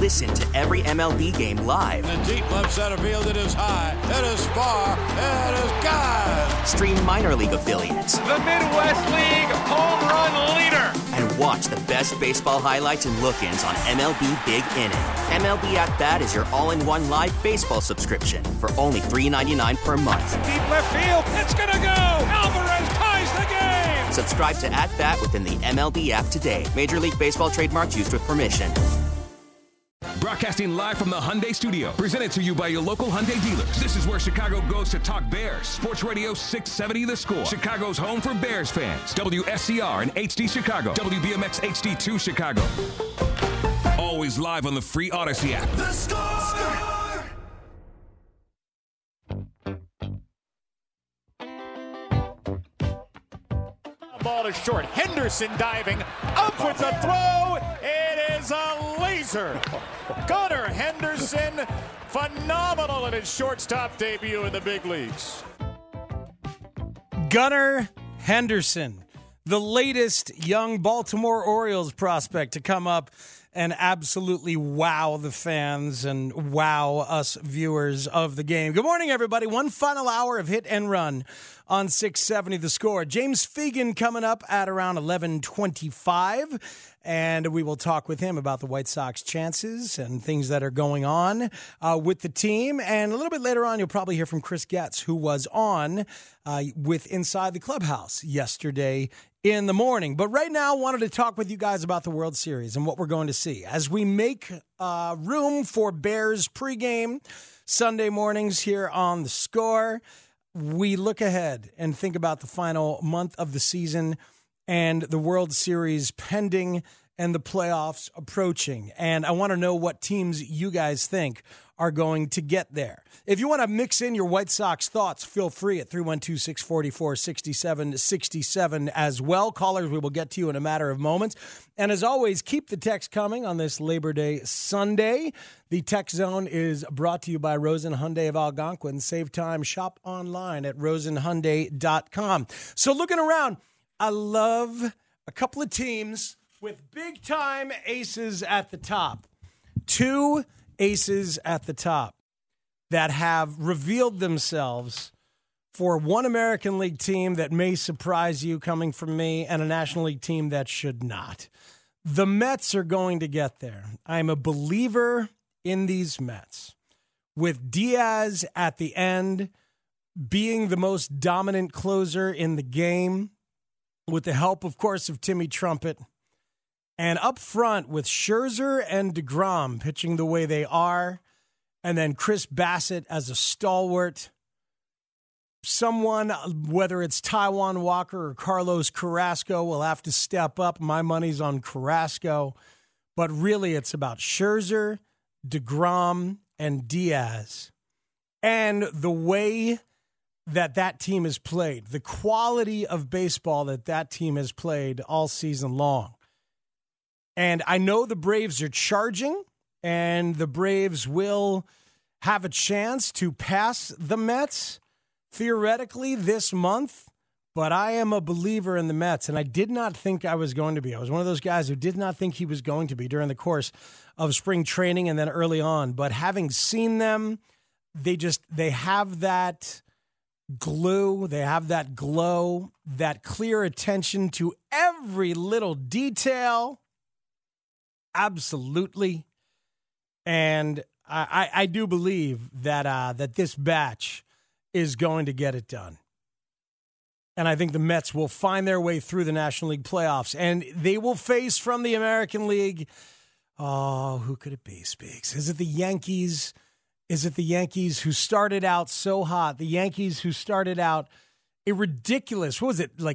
Listen to every MLB game live. In the deep left center field, it is high, it is far, it is gone. Stream minor league affiliates. The Midwest League home run leader. And watch the best baseball highlights and look-ins on MLB Big Inning. MLB At Bat is your all-in-one live baseball subscription for only $3.99 per month. Deep left field, it's gonna go. Alvarez ties the game. Subscribe to At Bat within the MLB app today. Major League Baseball trademarks used with permission. Broadcasting live from the Hyundai Studio, presented to you by your local Hyundai dealers. This is where Chicago goes to talk Bears. Sports Radio 670 The Score, Chicago's home for Bears fans. WSCR and HD Chicago, WBMX HD2 Chicago. Always live on the free Odyssey app. The Score! Ball is short. Henderson diving up with the throw. It is a laser. Gunnar Henderson, phenomenal in his shortstop debut in the big leagues. Gunnar Henderson, the latest young Baltimore Orioles prospect to come up and absolutely wow the fans and wow us viewers of the game. Good morning, everybody. One final hour of Hit and Run on 670 The Score. James Fegan coming up at around 11:25, and we will talk with him about the White Sox chances and things that are going on with the team. And a little bit later on, you'll probably hear from Chris Getz, who was on with Inside the Clubhouse yesterday in the morning. But right now, I wanted to talk with you guys about the World Series and what we're going to see as we make room for Bears pregame Sunday mornings here on The Score. We look ahead and think about the final month of the season and the World Series pending and the playoffs approaching. And I want to know what teams you guys think are going to get there. If you want to mix in your White Sox thoughts, feel free at 312-644-6767 as well. Callers, we will get to you in a matter of moments. And as always, keep the text coming on this Labor Day Sunday. The Text Zone is brought to you by Rosen Hyundai of Algonquin. Save time, shop online at rosenhyundai.com. So looking around, I love a couple of teams with big-time aces at the top. Two aces at the top that have revealed themselves for one American League team that may surprise you coming from me and a National League team that should not. The Mets are going to get there. I'm a believer in these Mets. With Diaz at the end being the most dominant closer in the game, with the help, of course, of Timmy Trumpet, and up front with Scherzer and DeGrom pitching the way they are, and then Chris Bassett as a stalwart. Someone, whether it's Taijuan Walker or Carlos Carrasco, will have to step up. My money's on Carrasco. But really, it's about Scherzer, DeGrom, and Diaz. And the way that team has played, the quality of baseball that team has played all season long. And I know the Braves are charging, and the Braves will have a chance to pass the Mets, theoretically, this month. But I am a believer in the Mets, and I did not think I was going to be. I was one of those guys who did not think he was going to be during the course of spring training and then early on. But having seen them, they have that glue, they have that glow, that clear attention to every little detail. Absolutely. And I do believe that this batch is going to get it done. And I think the Mets will find their way through the National League playoffs. And they will face from the American League, who could it be, Speaks? Is it the Yankees? Is it the Yankees who started out so hot? The Yankees who started out a ridiculous, what was it, like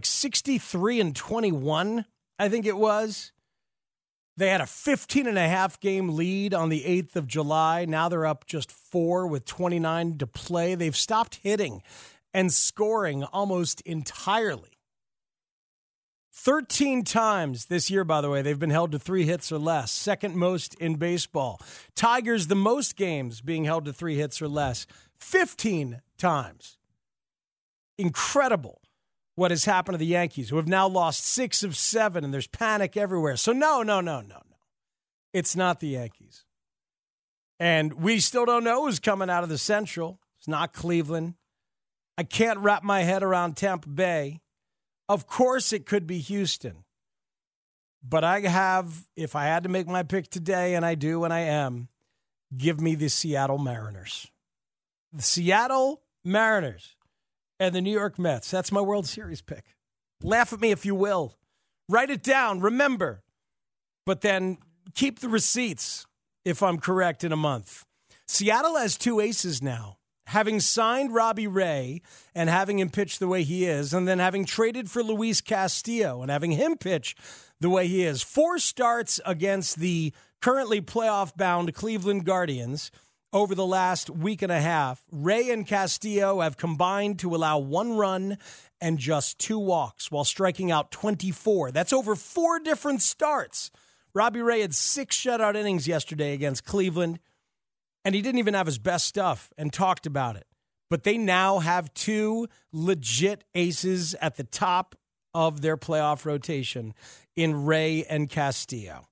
63-21, I think it was. They had a 15.5 game lead on the 8th of July. Now they're up just 4 with 29 to play. They've stopped hitting and scoring almost entirely. 13 times this year, by the way, they've been held to 3 hits or less, second most in baseball. Tigers, the most games being held to 3 hits or less, 15 times. Incredible what has happened to the Yankees, who have now lost 6 of 7, and there's panic everywhere. So no. It's not the Yankees. And we still don't know who's coming out of the Central. It's not Cleveland. I can't wrap my head around Tampa Bay. Of course it could be Houston. But if I had to make my pick today, and I do, and I am, give me the Seattle Mariners. The Seattle Mariners and the New York Mets. That's my World Series pick. Laugh at me if you will. Write it down. Remember. But then keep the receipts if I'm correct in a month. Seattle has 2 aces now. Having signed Robbie Ray and having him pitch the way he is, and then having traded for Luis Castillo and having him pitch the way he is. 4 starts against the currently playoff-bound Cleveland Guardians over the last week and a half. Ray and Castillo have combined to allow 1 run and just 2 walks while striking out 24. That's over 4 different starts. Robbie Ray had 6 shutout innings yesterday against Cleveland, and he didn't even have his best stuff and talked about it. But they now have 2 legit aces at the top of their playoff rotation in Ray and Castillo.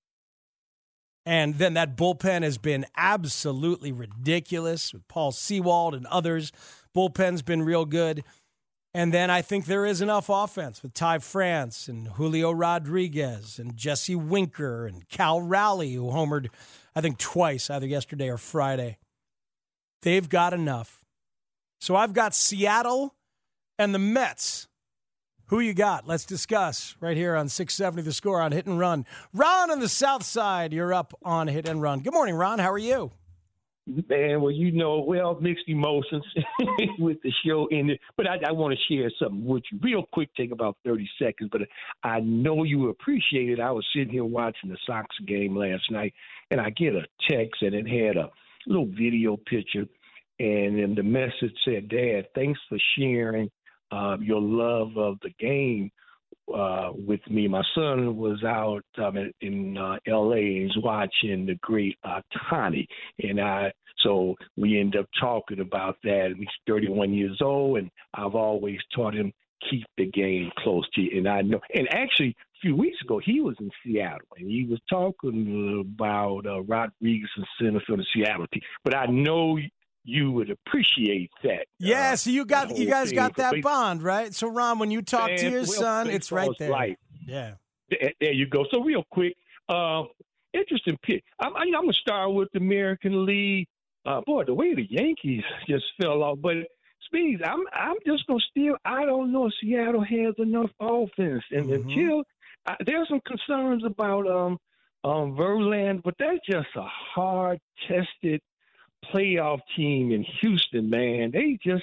And then that bullpen has been absolutely ridiculous with Paul Sewald and others. Bullpen's been real good. And then I think there is enough offense with Ty France and Julio Rodriguez and Jesse Winker and Cal Raleigh, who homered, I think, twice, either yesterday or Friday. They've got enough. So I've got Seattle and the Mets. Who you got? Let's discuss right here on 670 The Score on Hit and Run. Ron on the South Side, you're up on Hit and Run. Good morning, Ron. How are you? Man, well, mixed emotions with the show ended. But I want to share something with you real quick, take about 30 seconds. But I know you appreciate it. I was sitting here watching the Sox game last night, and I get a text, and it had a little video picture. And then the message said, Dad, thanks for sharing your love of the game with me. My son was out in L.A. and he's watching the great Ohtani. And so we end up talking about that. He's 31 years old, and I've always taught him keep the game close to you. And I know, and actually a few weeks ago, he was in Seattle, and he was talking about Rodriguez and center for the Seattle team. But I know you would appreciate that. Yeah, so you guys got that bond, right? So, Ron, when you talk to your son, it's right there. Right. Yeah. There you go. So, real quick, interesting pick. I'm going to start with the American League. Boy, the way the Yankees just fell off. But, Speeds, I'm just going to steal. I don't know if Seattle has enough offense. And until there's some concerns about Verlander, but that's just a hard-tested playoff team in Houston, man. They just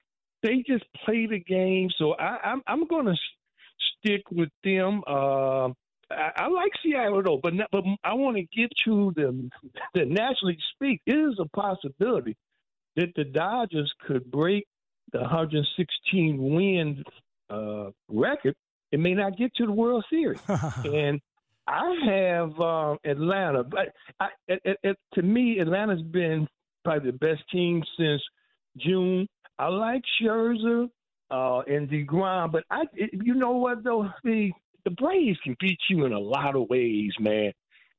play the game. So I'm going to stick with them. I like Seattle though, but I want to get to the National League speak. It is a possibility that the Dodgers could break the 116 win record. It may not get to the World Series, and I have Atlanta, but to me, Atlanta's been probably the best team since June. I like Scherzer and DeGrom, but you know what though? The Braves can beat you in a lot of ways, man.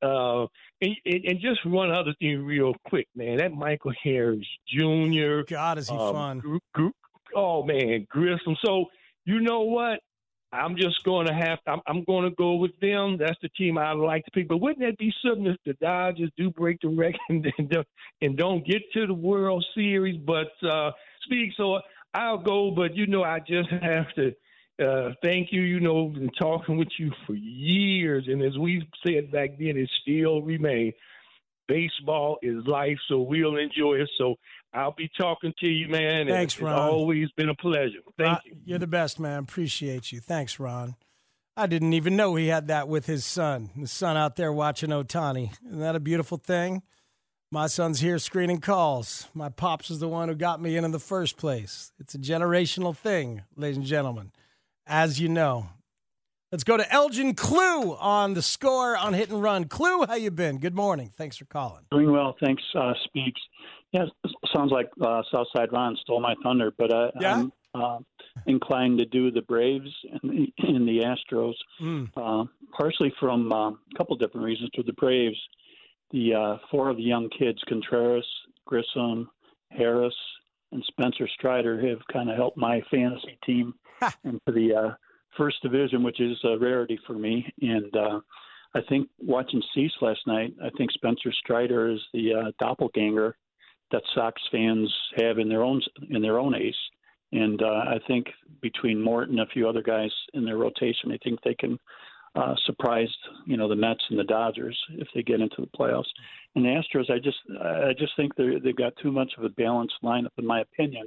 And just one other thing real quick, man. That Michael Harris Jr. God, is he fun? Oh man, Grissom. So you know what? I'm just going to I'm going to go with them. That's the team I like to pick. But wouldn't that be something if the Dodgers do break the record and don't get to the World Series? But so I'll go. But, I just have to thank you. Been talking with you for years. And as we said back then, it still remains. Baseball is life, so we'll enjoy it. So I'll be talking to you, man. Thanks, Ron. It's always been a pleasure. Thank you. You're the best, man. Appreciate you. Thanks, Ron. I didn't even know he had that with his son. His son out there watching Ohtani. Isn't that a beautiful thing? My son's here screening calls. My pops is the one who got me in the first place. It's a generational thing, ladies and gentlemen, as you know. Let's go to Elgin Clue on the Score on Hit and Run. Clue, how you been? Good morning. Thanks for calling. Doing well. Thanks, Speaks. Yeah, sounds like Southside Ron stole my thunder, but I'm inclined to do the Braves and the Astros, partially from a couple different reasons. For the Braves, the 4 of the young kids, Contreras, Grissom, Harris, and Spencer Strider, have kind of helped my fantasy team into the first division, which is a rarity for me. And I think watching Cease last night, I think Spencer Strider is the doppelganger that Sox fans have in their own ace. And I think between Morton and a few other guys in their rotation, I think they can surprise, the Mets and the Dodgers if they get into the playoffs. And the Astros, I just think they've got too much of a balanced lineup, in my opinion.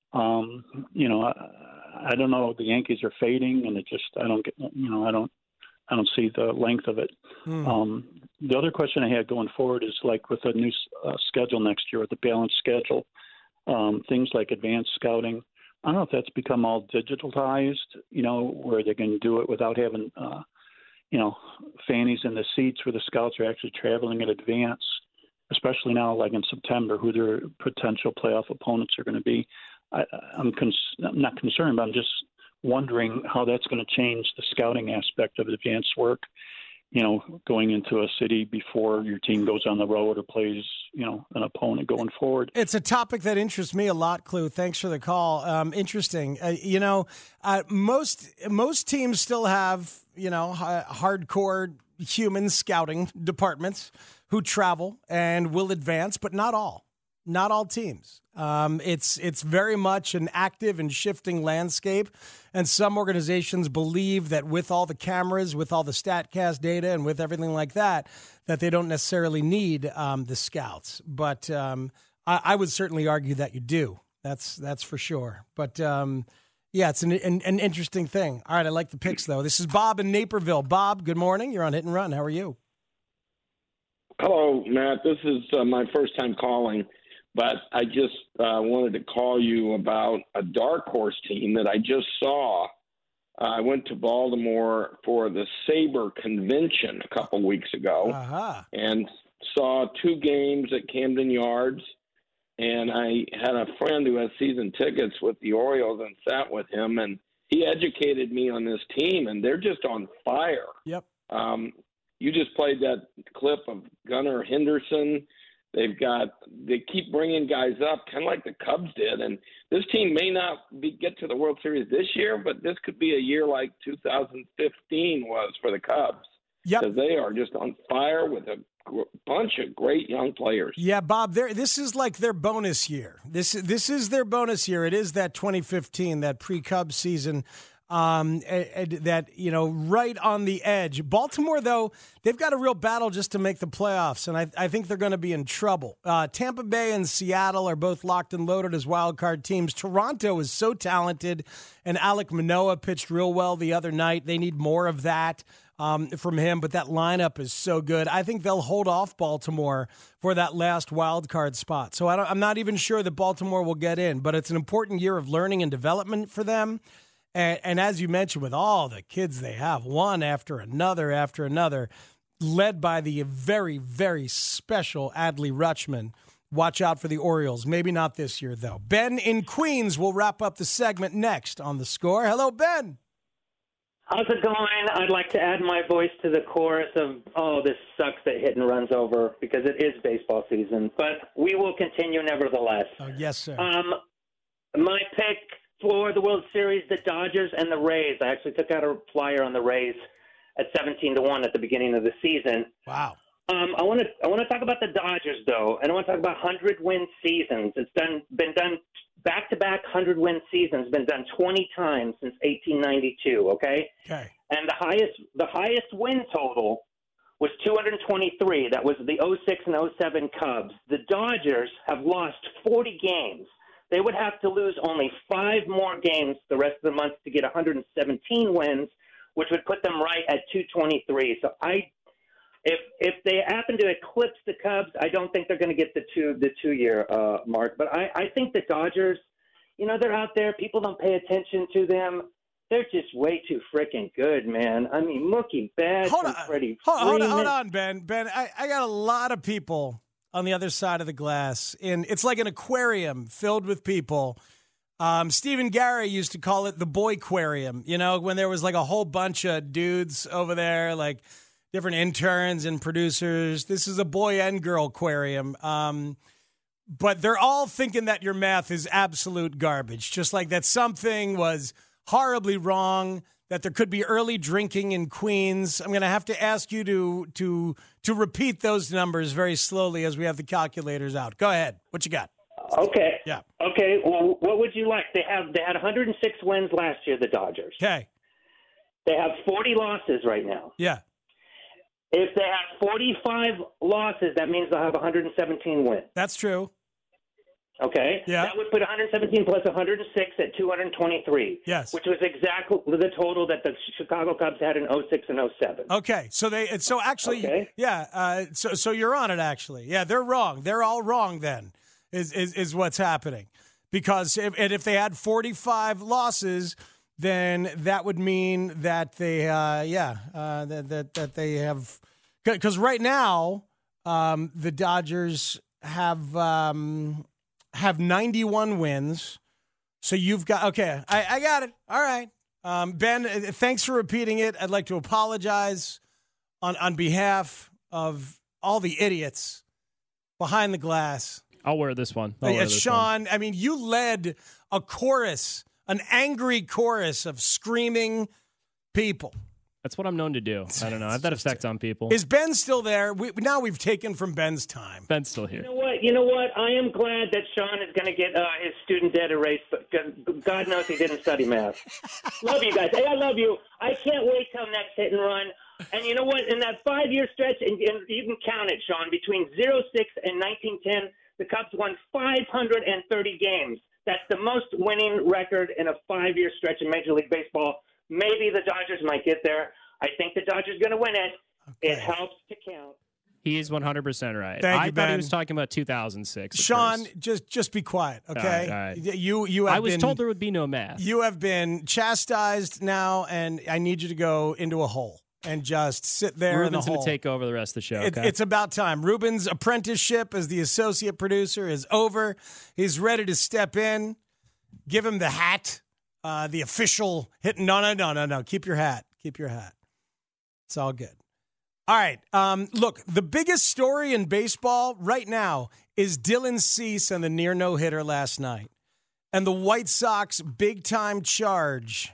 I don't know. The Yankees are fading, and I don't see the length of it. The other question I had going forward is like with a new schedule next year, with the balanced schedule, things like advanced scouting. I don't know if that's become all digitalized, where they can do it without having, fannies in the seats where the scouts are actually traveling in advance, especially now, like in September, who their potential playoff opponents are going to be. I'm not concerned, but I'm just wondering how that's going to change the scouting aspect of advanced work, going into a city before your team goes on the road or plays, an opponent going forward. It's a topic that interests me a lot, Clue. Thanks for the call. Interesting. Most teams still have, hardcore human scouting departments who travel and will advance, but not all. Not all teams. It's very much an active and shifting landscape, and some organizations believe that with all the cameras, with all the StatCast data, and with everything like that, that they don't necessarily need the scouts. But I would certainly argue that you do. That's for sure. But it's an interesting thing. All right, I like the picks though. This is Bob in Naperville. Bob, good morning. You're on Hit and Run. How are you? Hello, Matt. This is my first time calling. But I just wanted to call you about a dark horse team that I just saw. I went to Baltimore for the Sabre Convention a couple weeks ago and saw 2 games at Camden Yards. And I had a friend who has season tickets with the Orioles and sat with him, and he educated me on this team, and they're just on fire. Yep. You just played that clip of Gunnar Henderson. They keep bringing guys up, kind of like the Cubs did. And this team may not get to the World Series this year, but this could be a year like 2015 was for the Cubs. Yep. Because they are just on fire with a bunch of great young players. Yeah, Bob, this is like their bonus year. This is their bonus year. It is that 2015, that pre-Cubs season. That, right on the edge. Baltimore, though, they've got a real battle just to make the playoffs, and I think they're going to be in trouble. Tampa Bay and Seattle are both locked and loaded as wild card teams. Toronto is so talented, and Alek Manoah pitched real well the other night. They need more of that from him, but that lineup is so good. I think they'll hold off Baltimore for that last wild card spot. So I'm not even sure that Baltimore will get in, but it's an important year of learning and development for them. And as you mentioned, with all the kids they have, one after another, led by the very, very special Adley Rutschman. Watch out for the Orioles. Maybe not this year, though. Ben in Queens will wrap up the segment next on The Score. Hello, Ben. How's it going? I'd like to add my voice to the chorus of, this sucks that Hit and Run's over, because it is baseball season. But we will continue nevertheless. Oh, yes, sir. My pick for the World Series, the Dodgers and the Rays. I actually took out a flyer on the Rays at 17-1 at the beginning of the season. Wow. I want to talk about the Dodgers, though, and I want to talk about 100-win seasons. It's been done back-to-back 100-win seasons, been done 20 times since 1892, okay? Okay. And the highest win total was 223. That was the 06 and 07 Cubs. The Dodgers have lost 40 games. They would have to lose only 5 more games the rest of the month to get 117 wins, which would put them right at 223. So if they happen to eclipse the Cubs, I don't think they're going to get the 2-year mark. But I think the Dodgers, they're out there. People don't pay attention to them. They're just way too freaking good, man. I mean, Mookie Betts and Freddie Freeman. Hold on, Ben. Ben, I got a lot of people on the other side of the glass. And it's like an aquarium filled with people. Stephen Gary used to call it the boyquarium, when there was like a whole bunch of dudes over there, like different interns and producers. This is a boy and girl aquarium. But they're all thinking that your math is absolute garbage, just like that something was horribly wrong, that there could be early drinking in Queens. I'm going to have to ask you to repeat those numbers very slowly as we have the calculators out. Go ahead. What you got? Okay. Yeah. Okay. Well, what would you like? They had 106 wins last year, the Dodgers. Okay. They have 40 losses right now. Yeah. If they have 45 losses, that means they'll have 117 wins. That's true. Okay? Yeah. That would put 117 plus 106 at 223. Yes. Which was exactly the total that the Chicago Cubs had in 06 and 07. Okay. So actually, okay. Yeah. So you're on it, actually. Yeah, they're wrong. They're all wrong then, is what's happening. Because if they had 45 losses, then that would mean that they, that they have, because right now the Dodgers have 91 wins. So you've got, okay, I got it. All right. Ben, thanks for repeating it. I'd like to apologize on behalf of all the idiots behind the glass. I'll wear this one. Sean, I mean, you led a chorus, an angry chorus of screaming people. That's what I'm known to do. I don't know. I have that effect on people. Is Ben still there? Now we've taken from Ben's time. Ben's still here. You know what? I am glad that Sean is going to get his student debt erased, because God knows he didn't study math. Love you guys. Hey, I love you. I can't wait till next hit and run. And you know what? In that 5-year stretch, and you can count it, Sean, between 06 and 1910, the Cubs won 530 games. That's the most winning record in a 5-year stretch in Major League Baseball. Maybe the Dodgers might get there. I think the Dodgers are going to win it. Okay. It helps to count. He is 100% right. I thought he was talking about 2006. Sean, just be quiet, okay? All right. You. I was told there would be no math. You have been chastised now, and I need you to go into a hole and just sit there in the hole. Ruben's going to take over the rest of the show. Okay? It's about time. Ruben's apprenticeship as the associate producer is over. He's ready to step in. Give him the hat, the official hit. No. Keep your hat. Keep your hat. It's all good. All right. Look, the biggest story in baseball right now is Dylan Cease and the near no-hitter last night. And the White Sox big-time charge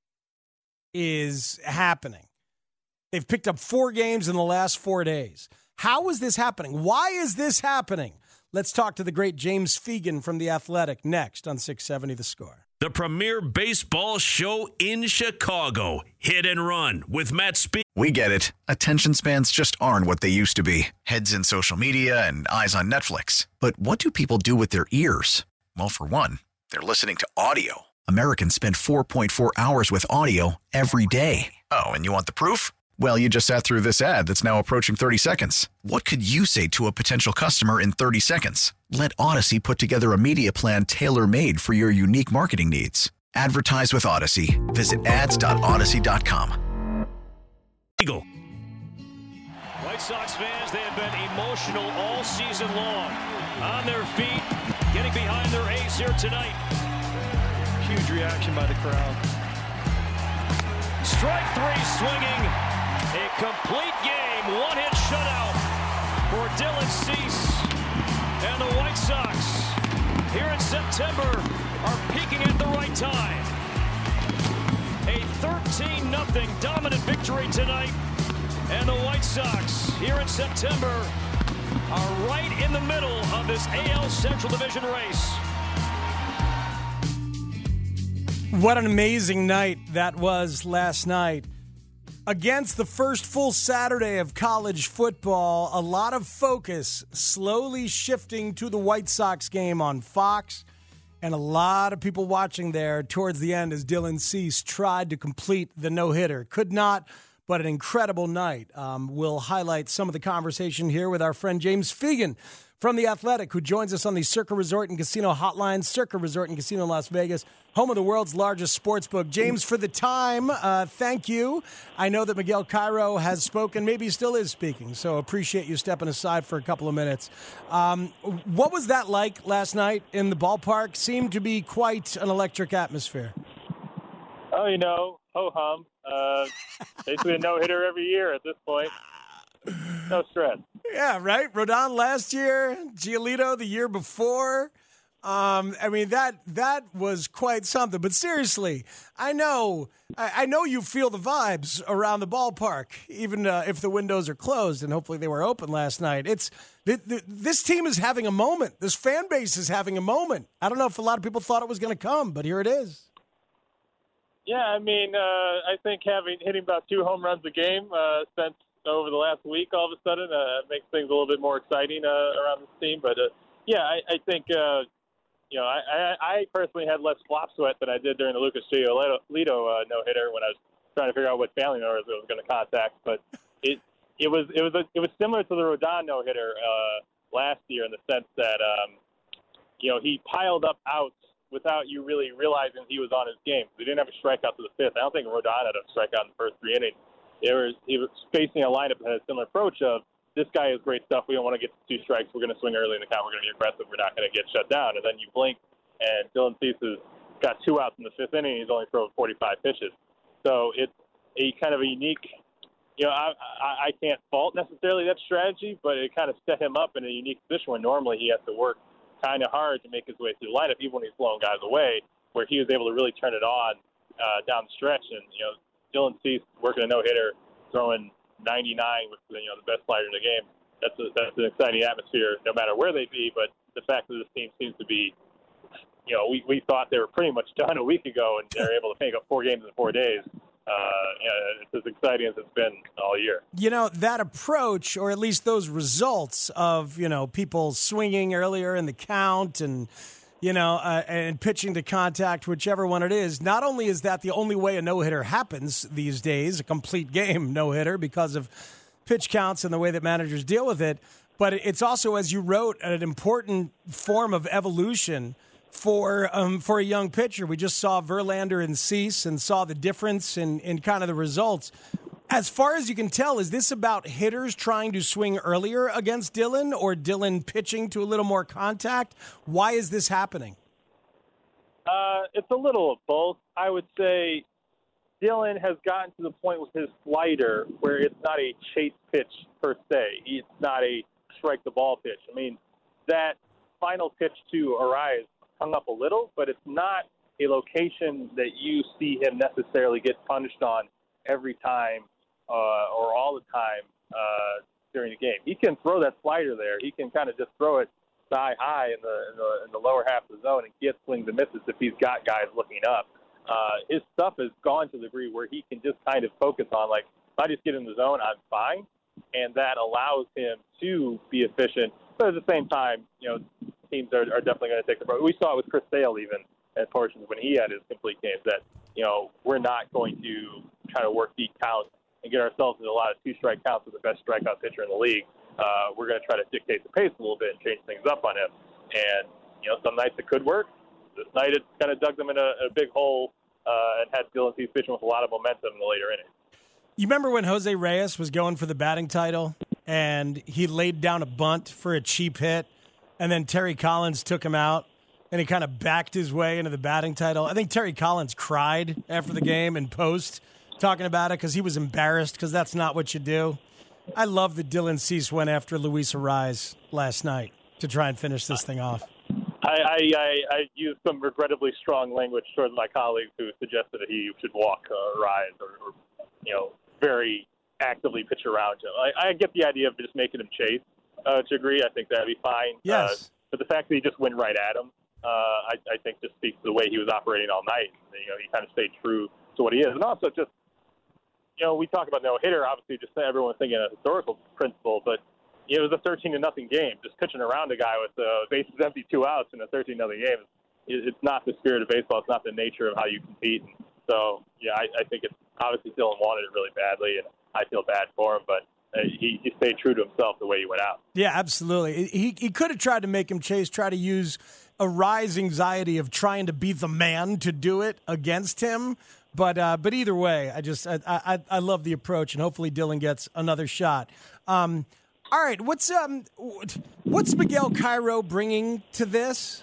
is happening. They've picked up 4 games in the last 4 days. How is this happening? Why is this happening? Let's talk to the great James Fegan from The Athletic next on 670 The Score. The premier baseball show in Chicago, Hit and Run with Matt Speed. We get it. Attention spans just aren't what they used to be. Heads in social media and eyes on Netflix. But what do people do with their ears? Well, for one, they're listening to audio. Americans spend 4.4 hours with audio every day. Oh, and you want the proof? Well, you just sat through this ad that's now approaching 30 seconds. What could you say to a potential customer in 30 seconds? Let Odyssey put together a media plan tailor-made for your unique marketing needs. Advertise with Odyssey. Visit ads.odyssey.com. Eagle. White Sox fans, they have been emotional all season long. On their feet, getting behind their ace here tonight. Huge reaction by the crowd. Strike 3 swinging. A complete game, 1-hit shutout for Dylan Cease. And the White Sox, here in September, are peaking at the right time. A 13-0 dominant victory tonight. And the White Sox, here in September, are right in the middle of this AL Central Division race. What an amazing night that was last night. Against the first full Saturday of college football, a lot of focus slowly shifting to the White Sox game on Fox, and a lot of people watching there towards the end as Dylan Cease tried to complete the no-hitter. Could not, but an incredible night. We'll highlight some of the conversation here with our friend James Fegan from The Athletic, who joins us on the Circa Resort and Casino Hotline. Circa Resort and Casino in Las Vegas, home of the world's largest sports book. James, for the time, thank you. I know that Miguel Cairo has spoken, maybe he still is speaking, so appreciate you stepping aside for a couple of minutes. What was that like last night in the ballpark? Seemed to be quite an electric atmosphere. Oh, ho-hum. Basically a no-hitter every year at this point. No stress. Yeah, right? Rodon last year, Giolito the year before. I mean, that was quite something. But seriously, I know you feel the vibes around the ballpark, even if the windows are closed, and hopefully they were open last night. This team is having a moment. This fan base is having a moment. I don't know if a lot of people thought it was going to come, but here it is. Yeah, I mean, I think hitting about 2 home runs a game since over the last week, all of a sudden, makes things a little bit more exciting around this team. But yeah, I think. I personally had less flop sweat than I did during the Lucas Giolito no-hitter when I was trying to figure out what family members I was going to contact. But it was similar to the Rodon no-hitter last year in the sense that he piled up outs without you really realizing he was on his game. He didn't have a strikeout to the 5th. I don't think Rodon had a strikeout in the first 3 innings. He was facing a lineup that had a similar approach of, this guy is great stuff. We don't want to get to 2 strikes. We're going to swing early in the count. We're going to be aggressive. We're not going to get shut down. And then you blink, and Dylan Cease has got 2 outs in the 5th inning. He's only thrown 45 pitches. So it's a kind of a unique, I can't fault necessarily that strategy, but it kind of set him up in a unique position where normally he has to work kind of hard to make his way through the lineup, even when he's blowing guys away, where he was able to really turn it on down the stretch. And, Dylan Cease working a no-hitter, throwing 99 with the best slider in the game. That's an exciting atmosphere no matter where they be. But the fact that this team seems to be, we thought they were pretty much done a week ago, and they're able to make up 4 games in 4 days. It's as exciting as it's been all year. That approach, or at least those results of people swinging earlier in the count and and pitching to contact, whichever one it is. Not only is that the only way a no-hitter happens these days, a complete game no-hitter, because of pitch counts and the way that managers deal with it, but it's also, as you wrote, an important form of evolution for a young pitcher. We just saw Verlander and Cease and saw the difference in kind of the results. As far as you can tell, is this about hitters trying to swing earlier against Dylan, or Dylan pitching to a little more contact? Why is this happening? It's a little of both. I would say Dylan has gotten to the point with his slider where it's not a chase pitch per se. It's not a strike the ball pitch. I mean, that final pitch to Arraez hung up a little, but it's not a location that you see him necessarily get punished on every time or all the time during the game. He can throw that slider there. He can kind of just throw it thigh high in the lower half of the zone and get swings and misses if he's got guys looking up. His stuff has gone to the degree where he can just kind of focus on, like, if I just get in the zone, I'm fine. And that allows him to be efficient. But at the same time, teams are definitely going to take the break. We saw it with Chris Sale even at portions when he had his complete games that, we're not going to try to work deep counts and get ourselves into a lot of 2-strike counts with the best strikeout pitcher in the league. We're going to try to dictate the pace a little bit and change things up on him. And, some nights it could work. This night it kind of dug them in a big hole and had Dylan Cease pitching with a lot of momentum in the later innings. You remember when Jose Reyes was going for the batting title and he laid down a bunt for a cheap hit, and then Terry Collins took him out and he kind of backed his way into the batting title? I think Terry Collins cried after the game in post talking about it because he was embarrassed, because that's not what you do. I love that Dylan Cease went after Luis Arraez last night to try and finish this thing off. I used some regrettably strong language towards my colleagues who suggested that he should walk Arraez or very actively pitch around him. I get the idea of just making him chase to a degree. I think that'd be fine. Yes. But the fact that he just went right at him, I think just speaks to the way he was operating all night. He kind of stayed true to what he is. And also just, we talk about no-hitter, obviously just everyone's thinking a historical principle, but it was a 13-0 game. Just pitching around a guy with bases empty, 2 outs in a 13-0 game. It's not the spirit of baseball. It's not the nature of how you compete. And so, I think it's obviously Dylan wanted it really badly, and I feel bad for him, but he stayed true to himself the way he went out. Yeah, absolutely. He could have tried to make him chase, try to use Arraez's anxiety of trying to be the man to do it against him. But either way, I love the approach, and hopefully Dylan gets another shot. All right, what's Miguel Cairo bringing to this?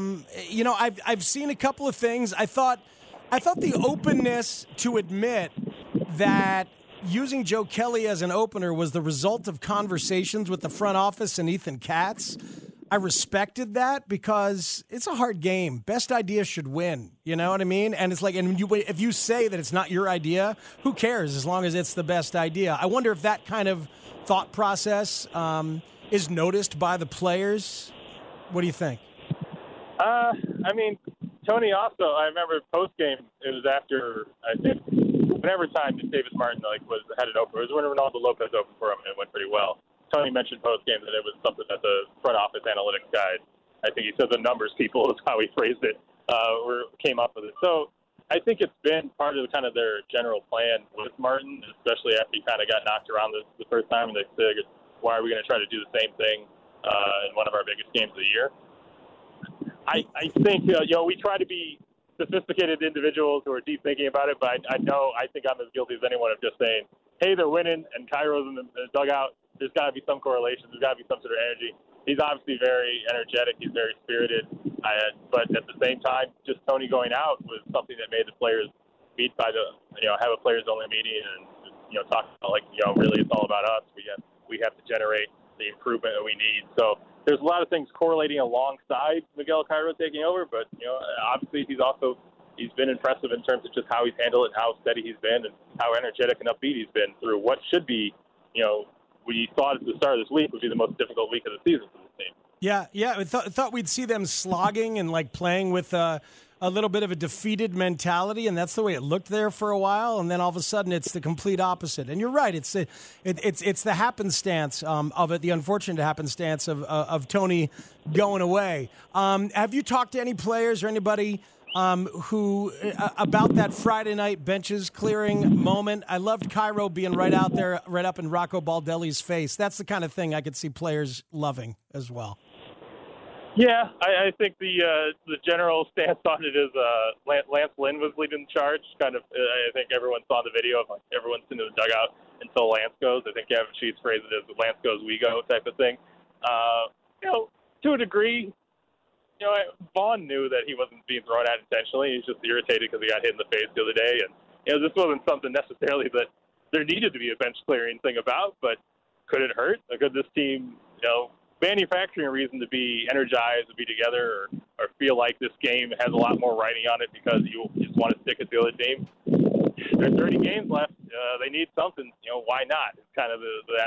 I've seen a couple of things. I thought the openness to admit that using Joe Kelly as an opener was the result of conversations with the front office and Ethan Katz. I respected that because it's a hard game. Best idea should win. You know what I mean? And it's like, and if you say that it's not your idea, who cares as long as it's the best idea? I wonder if that kind of thought process is noticed by the players. What do you think? I mean, Tony also, I remember post-game, it was after, I think, whenever time Davis Martin had an open. It was when Ronaldo Lopez opened for him, and it went pretty well. Tony mentioned post-game that it was something that the front office analytics guys, I think he said the numbers people is how he phrased it, came up with it. So I think it's been part of kind of their general plan with Martin, especially after he kind of got knocked around the first time, and they figured, why are we going to try to do the same thing in one of our biggest games of the year? I think, we try to be sophisticated individuals who are deep thinking about it, but I think I'm as guilty as anyone of just saying, hey, they're winning, and Cairo's in the dugout. There's got to be some correlation. There's got to be some sort of energy. He's obviously very energetic. He's very spirited. But at the same time, just Tony going out was something that made the players meet have a players-only meeting and, talk about, really it's all about us. We have to generate the improvement that we need. So there's a lot of things correlating alongside Miguel Cairo taking over, but, obviously he's been impressive in terms of just how he's handled it, how steady he's been, and how energetic and upbeat he's been through what should be, we thought at the start of this week would be the most difficult week of the season for this team. Yeah. I thought we'd see them slogging and playing with a little bit of a defeated mentality, and that's the way it looked there for a while. And then all of a sudden, it's the complete opposite. And you're right; it's the happenstance of it, the unfortunate happenstance of Tony going away. Have you talked to any players or anybody who about that Friday night benches clearing moment? I loved Cairo being right out there, right up in Rocco Baldelli's face. That's the kind of thing I could see players loving as well. Yeah, I think the general stance on it is Lance Lynn was leading the charge. Kind of, I think everyone saw the video of everyone's in the dugout until Lance goes. I think Gavin Sheets phrased it as Lance goes, we go type of thing. To a degree, Vaughn knew that he wasn't being thrown at intentionally. He's just irritated because he got hit in the face the other day. And, this wasn't something necessarily that there needed to be a bench clearing thing about, but could it hurt? Could this team, manufacturing a reason to be energized, to be together, or feel like this game has a lot more writing on it because you just want to stick it to the other team? There's 30 games left. They need something. Why not? It's kind of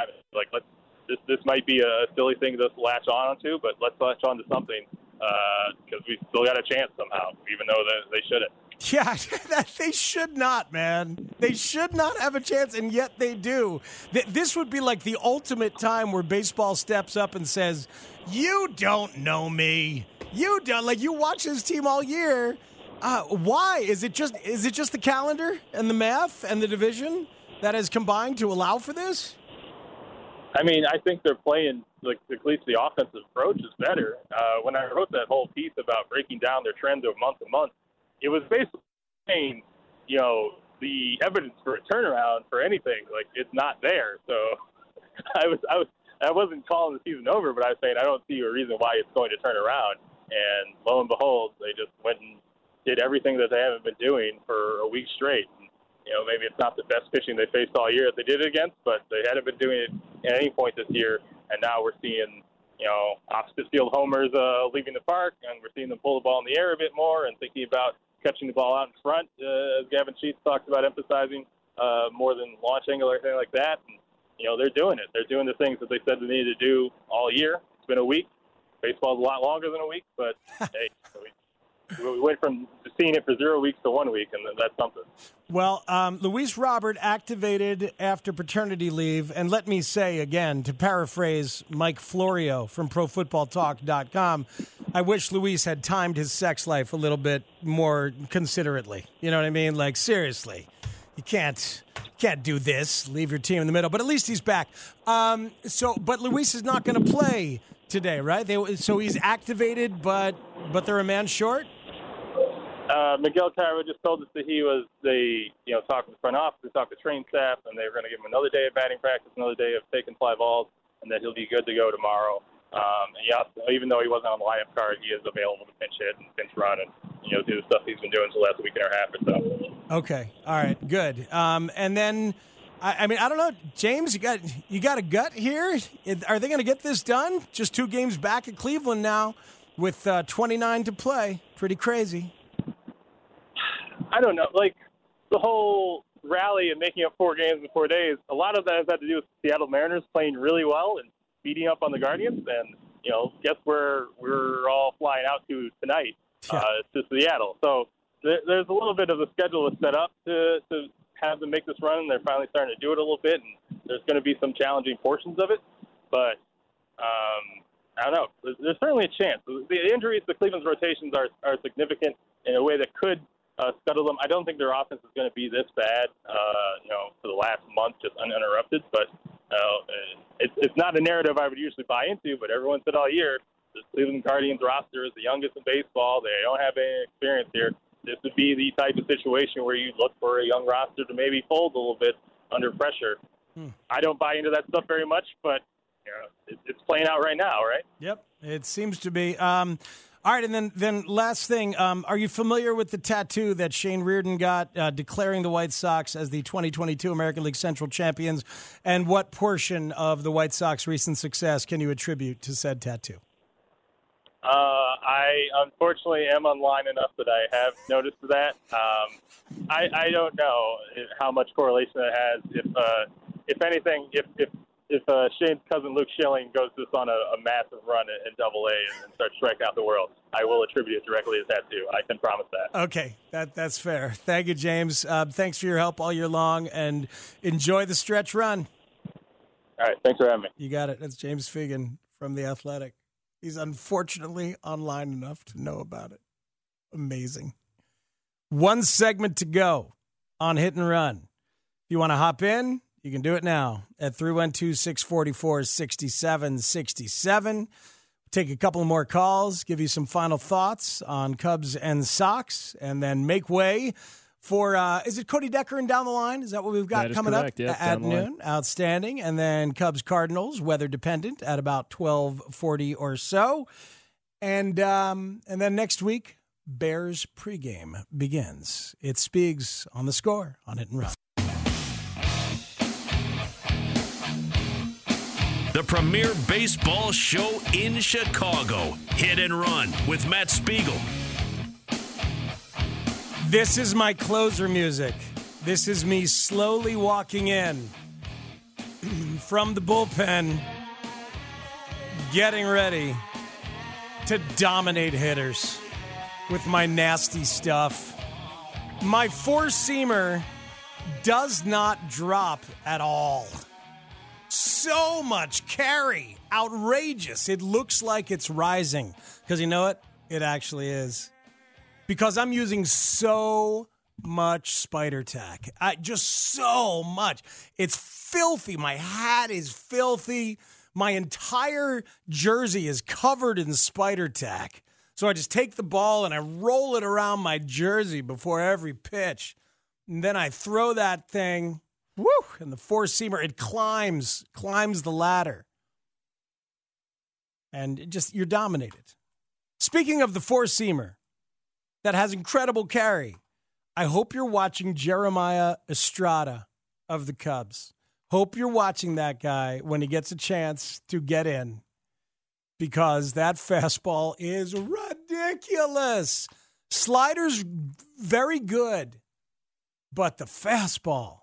this might be a silly thing to latch on to, but let's latch on to something because we still got a chance somehow, even though they shouldn't. Yeah, they should not, man. They should not have a chance, and yet they do. This would be like the ultimate time where baseball steps up and says, you don't know me. You don't. You watch this team all year. Why? Is it just the calendar and the math and the division that has combined to allow for this? I mean, I think they're playing, at least the offensive approach is better. When I wrote that whole piece about breaking down their trends of month to month, it was basically saying, the evidence for a turnaround for anything, it's not there. So I wasn't calling the season over, but I was saying I don't see a reason why it's going to turn around. And lo and behold, they just went and did everything that they haven't been doing for a week straight. And, maybe it's not the best pitching they faced all year that they did it against, but they hadn't been doing it at any point this year. And now we're seeing opposite field homers leaving the park, and we're seeing them pull the ball in the air a bit more and thinking about catching the ball out in front, as Gavin Sheets talked about emphasizing, more than launch angle or anything like that. And, they're doing it. They're doing the things that they said they needed to do all year. It's been a week. Baseball's a lot longer than a week, but hey, we went from seeing it for 0 weeks to 1 week, and that's something. Well, Luis Robert activated after paternity leave, and let me say again, to paraphrase Mike Florio from ProFootballTalk.com, I wish Luis had timed his sex life a little bit more considerately. You know what I mean? Seriously, you can't do this, leave your team in the middle, but at least he's back. But Luis is not going to play today, right? So he's activated, but they're a man short? Miguel Cairo just told us that they talked to the front office, they talked to train staff, and they were going to give him another day of batting practice, another day of taking fly balls, and that he'll be good to go tomorrow. Even though he wasn't on the lineup card, he is available to pinch hit and pinch run, and do the stuff he's been doing for the last week and a half or so. Okay. All right. Good. And then, I mean, I don't know, James, you got a gut here? Are they going to get this done? Just 2 games back at Cleveland now with 29 to play. Pretty crazy. I don't know. Like, the whole rally and making up 4 games in 4 days, a lot of that has had to do with Seattle Mariners playing really well and beating up on the Guardians. And, guess where we're all flying out to tonight? It's to Seattle. So there's a little bit of a schedule that's set up to have them make this run, and they're finally starting to do it a little bit. And there's going to be some challenging portions of it. But I don't know. There's certainly a chance. The injuries to Cleveland's rotations are significant in a way that could scuttle them. I don't think their offense is going to be this bad, for the last month, just uninterrupted. But it's not a narrative I would usually buy into. But everyone said all year, the Cleveland Guardians roster is the youngest in baseball. They don't have any experience here. This would be the type of situation where you look for a young roster to maybe fold a little bit under pressure. I don't buy into that stuff very much, but it's playing out right now, right? Yep, it seems to be. All right, and then last thing, are you familiar with the tattoo that Shane Reardon got declaring the White Sox as the 2022 American League Central champions? And what portion of the White Sox recent success can you attribute to said tattoo? I unfortunately am online enough that I have noticed that. I don't know how much correlation it has. If anything, if Shane's cousin Luke Schilling goes just on a massive run in Double-A and starts striking out the world, I will attribute it directly to tattoo. I can promise that. Okay, that's fair. Thank you, James. Thanks for your help all year long, and enjoy the stretch run. All right, thanks for having me. You got it. That's James Fegan from The Athletic. He's unfortunately online enough to know about it. Amazing. 1 segment to go on Hit and Run. If you want to hop in, you can do it now at 312-644-6767. Take a couple more calls, give you some final thoughts on Cubs and Sox, and then make way for, is it Cody Decker and down the line? Is that what we've got coming up at noon? Outstanding. And then Cubs Cardinals, weather dependent, at about 12:40 or so. And then next week, Bears pregame begins. It's Speegs on The Score on Hit and Run. The premier baseball show in Chicago. Hit and Run with Matt Spiegel. This is my closer music. This is me slowly walking in from the bullpen, getting ready to dominate hitters with my nasty stuff. My four-seamer does not drop at all. So much carry. Outrageous. It looks like it's rising. Because you know what? It actually is. Because I'm using so much spider tack. Just so much. It's filthy. My hat is filthy. My entire jersey is covered in spider tack. So I just take the ball and I roll it around my jersey before every pitch. And then I throw that thing, woo, and the four-seamer, it climbs the ladder. And you're dominated. Speaking of the four-seamer, that has incredible carry. I hope you're watching Jeremiah Estrada of the Cubs. Hope you're watching that guy when he gets a chance to get in, because that fastball is ridiculous. Slider's very good, but the fastball,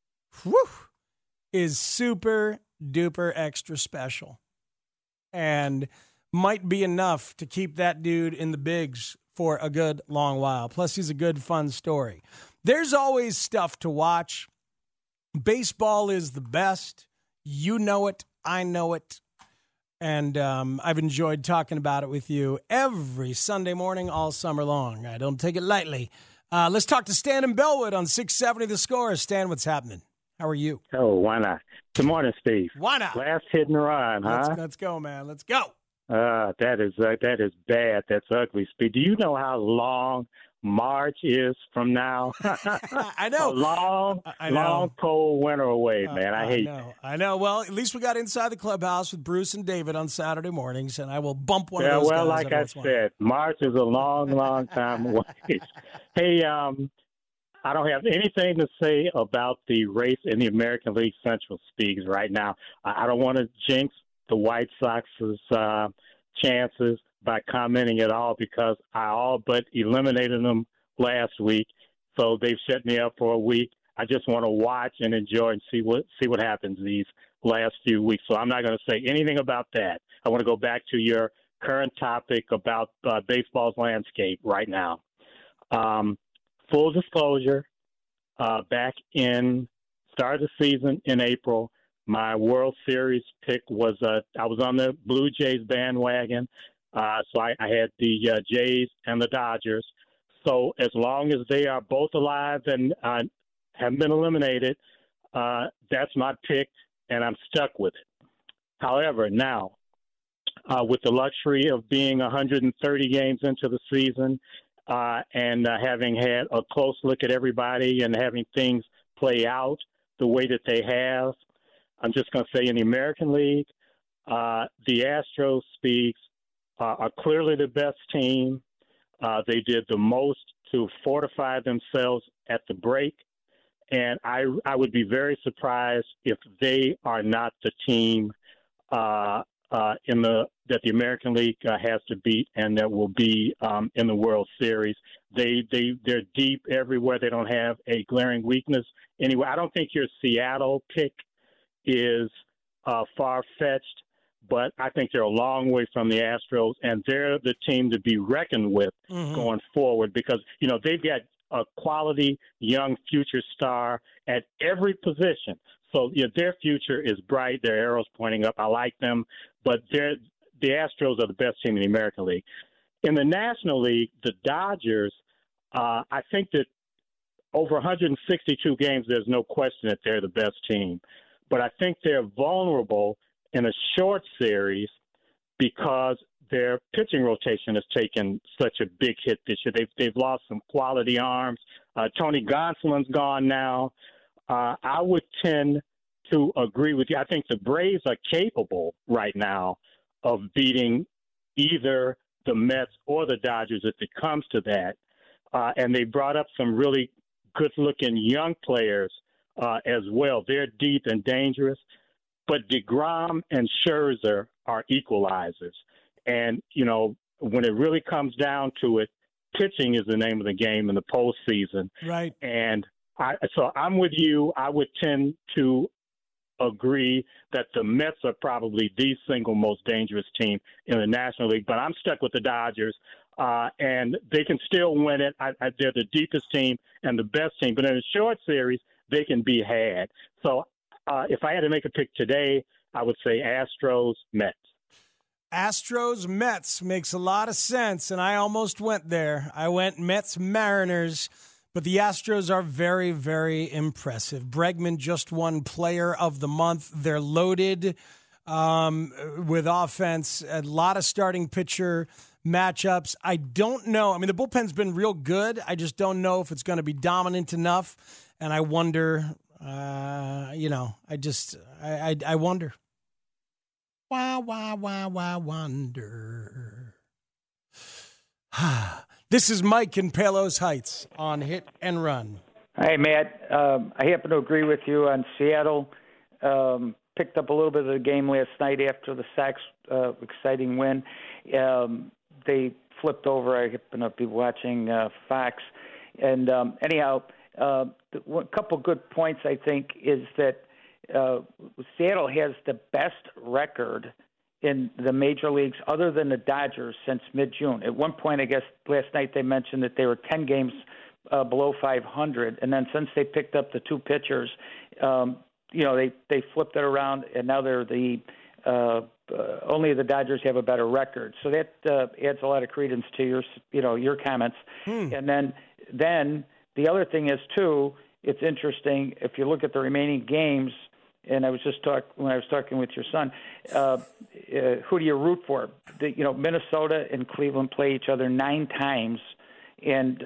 is super duper extra special and might be enough to keep that dude in the bigs for a good long while. Plus, he's a good, fun story. There's always stuff to watch. Baseball is the best. You know it. I know it. And I've enjoyed talking about it with you every Sunday morning all summer long. I don't take it lightly. Let's talk to Stan in Bellwood on 670 The Score. Stan, what's happening? How are you? Oh, why not? Good morning, Steve. Why not? Last hit and run, huh? Let's go, man. Let's go. That is bad. That's ugly, Speed. Do you know how long March is from now. I know. A long, cold winter away, man. I hate it. I know. Well, at least we got inside the clubhouse with Bruce and David on Saturday mornings, and I will bump one of those guys. Well, like I said, March is a long, long time away. Hey, I don't have anything to say about the race in the American League Central Speaks right now. I don't want to jinx the White Sox's chances by commenting at all because I all but eliminated them last week. So they've set me up for a week. I just want to watch and enjoy and see what happens these last few weeks. So I'm not going to say anything about that. I want to go back to your current topic about baseball's landscape right now. Full disclosure, back in start of the season in April, my World Series pick was I was on the Blue Jays bandwagon. So I had the Jays and the Dodgers. So as long as they are both alive and haven't been eliminated, that's my pick, and I'm stuck with it. However, now, with the luxury of being 130 games into the season and having had a close look at everybody and having things play out the way that they have, I'm just going to say in the American League, the Astros Speaks are clearly the best team. They did the most to fortify themselves at the break, and I would be very surprised if they are not the team that the American League has to beat and that will be in the World Series. They're deep everywhere. They don't have a glaring weakness anyway. I don't think your Seattle pick is far-fetched, but I think they're a long way from the Astros, and they're the team to be reckoned with going forward because, they've got a quality young future star at every position. So their future is bright. Their arrows pointing up. I like them, but the Astros are the best team in the American League. In the National League, the Dodgers, I think that over 162 games, there's no question that they're the best team. But I think they're vulnerable in a short series because their pitching rotation has taken such a big hit this year. They've lost some quality arms. Tony Gonsolin's gone now. I would tend to agree with you. I think the Braves are capable right now of beating either the Mets or the Dodgers if it comes to that. And they brought up some really good-looking young players as well. They're deep and dangerous. But DeGrom and Scherzer are equalizers. And, when it really comes down to it, pitching is the name of the game in the postseason. Right. And so I'm with you. I would tend to agree that the Mets are probably the single most dangerous team in the National League. But I'm stuck with the Dodgers. And they can still win it. They're the deepest team and the best team. But in a short series, they can be had. So if I had to make a pick today, I would say Astros, Mets. Astros, Mets makes a lot of sense, and I almost went there. I went Mets, Mariners, but the Astros are very, very impressive. Bregman just won Player of the Month. They're loaded with offense, a lot of starting pitcher matchups. I don't know. I mean, the bullpen's been real good. I just don't know if it's going to be dominant enough, and I wonder... I wonder. Why wonder. This is Mike in Palos Heights on Hit and Run. Hey, Matt. I happen to agree with you on Seattle. Picked up a little bit of the game last night after the Sox exciting win. They flipped over. I happen to be watching Fox. And anyhow, a couple good points, I think, is that Seattle has the best record in the major leagues other than the Dodgers since mid-June. At one point, I guess last night they mentioned that they were 10 games below 500, and then since they picked up the two pitchers, they flipped it around, and now they're only the Dodgers have a better record. So that adds a lot of credence to your comments. And then the other thing is, too, it's interesting, if you look at the remaining games, and I was just when I was talking with your son, who do you root for? Minnesota and Cleveland play each other 9 times, and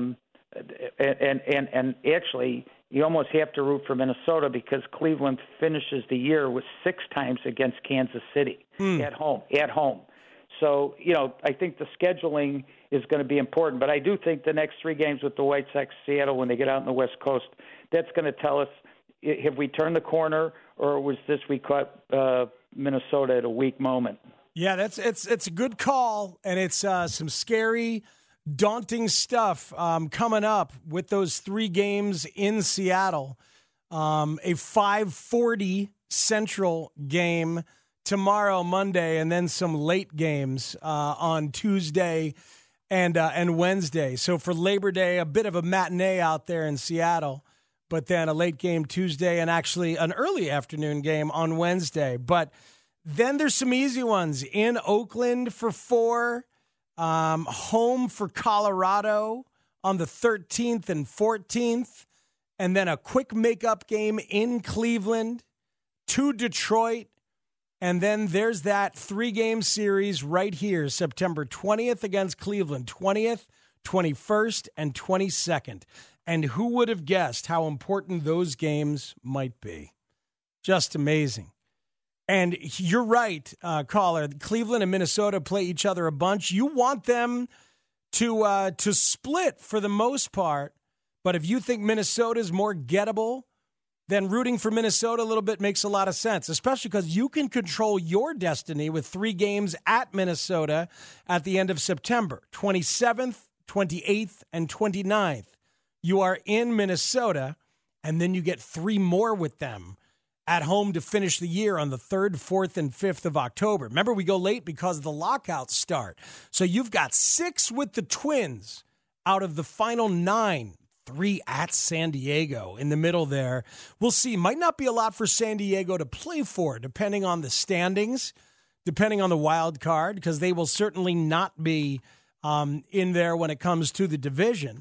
actually, you almost have to root for Minnesota because Cleveland finishes the year with 6 times against Kansas City at home. So, I think the scheduling is going to be important. But I do think the next 3 games with the White Sox, Seattle, when they get out on the West Coast, that's going to tell us, have we turned the corner, or was this we caught Minnesota at a weak moment? Yeah, it's a good call, and it's some scary, daunting stuff coming up with those 3 games in Seattle. A 5:40 Central game tomorrow, Monday, and then some late games on Tuesday and Wednesday. So for Labor Day, a bit of a matinee out there in Seattle, but then a late game Tuesday and actually an early afternoon game on Wednesday. But then there's some easy ones in Oakland for 4, home for Colorado on the 13th and 14th, and then a quick makeup game in Cleveland, to Detroit. And then there's that 3-game series right here, September 20th against Cleveland, 20th, 21st, and 22nd. And who would have guessed how important those games might be? Just amazing. And you're right, caller. Cleveland and Minnesota play each other a bunch. You want them to split for the most part. But if you think Minnesota's more gettable, then rooting for Minnesota a little bit makes a lot of sense, especially because you can control your destiny with 3 games at Minnesota at the end of September, 27th, 28th, and 29th. You are in Minnesota, and then you get 3 more with them at home to finish the year on the 3rd, 4th, and 5th of October. Remember, we go late because the lockouts start. So you've got 6 with the Twins out of the final 9. 3 at San Diego in the middle there. We'll see. Might not be a lot for San Diego to play for, depending on the standings, depending on the wild card, because they will certainly not be in there when it comes to the division.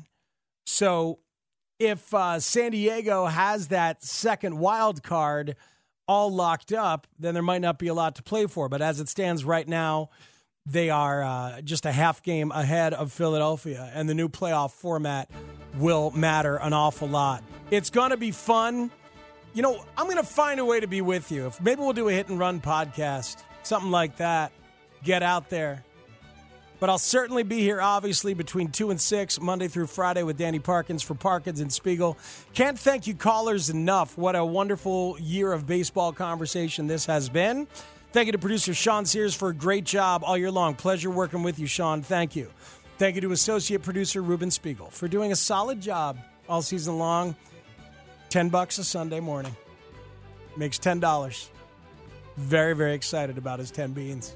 So if San Diego has that second wild card all locked up, then there might not be a lot to play for. But as it stands right now, they are just a half game ahead of Philadelphia, and the new playoff format will matter an awful lot. It's going to be fun. I'm going to find a way to be with you. Maybe we'll do a hit and run podcast, something like that. Get out there. But I'll certainly be here, obviously, between 2 and 6, Monday through Friday with Danny Parkins for Parkins and Spiegel. Can't thank you callers enough. What a wonderful year of baseball conversation this has been. Thank you to producer Sean Sears for a great job all year long. Pleasure working with you, Sean. Thank you. Thank you to associate producer Ruben Spiegel for doing a solid job all season long. $10 a Sunday morning. Makes $10. Very, very excited about his 10 beans.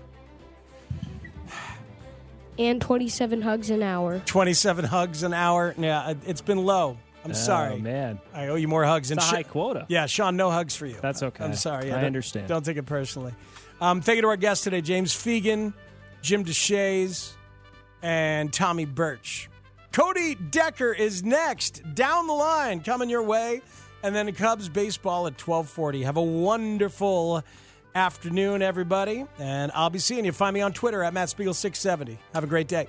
And 27 hugs an hour. 27 hugs an hour. Yeah, it's been low. I'm sorry. Oh, man. I owe you more hugs. It's a high quota. Yeah, Sean, no hugs for you. That's okay. I'm sorry. Yeah, I understand. Don't take it personally. Thank you to our guests today, James Fegan, Jim DeShays, and Tommy Birch. Cody Decker is next, down the line, coming your way. And then Cubs baseball at 12:40. Have a wonderful afternoon, everybody. And I'll be seeing you. Find me on Twitter at MattSpiegel670. Have a great day.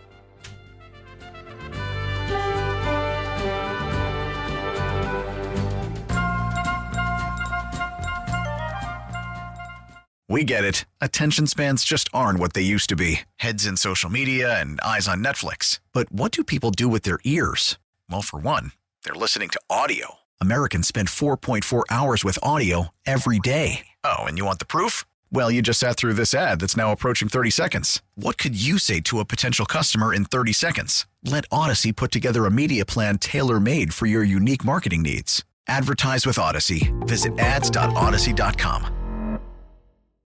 We get it. Attention spans just aren't what they used to be. Heads in social media and eyes on Netflix. But what do people do with their ears? Well, for one, they're listening to audio. Americans spend 4.4 hours with audio every day. Oh, and you want the proof? Well, you just sat through this ad that's now approaching 30 seconds. What could you say to a potential customer in 30 seconds? Let Odyssey put together a media plan tailor-made for your unique marketing needs. Advertise with Odyssey. Visit ads.odyssey.com.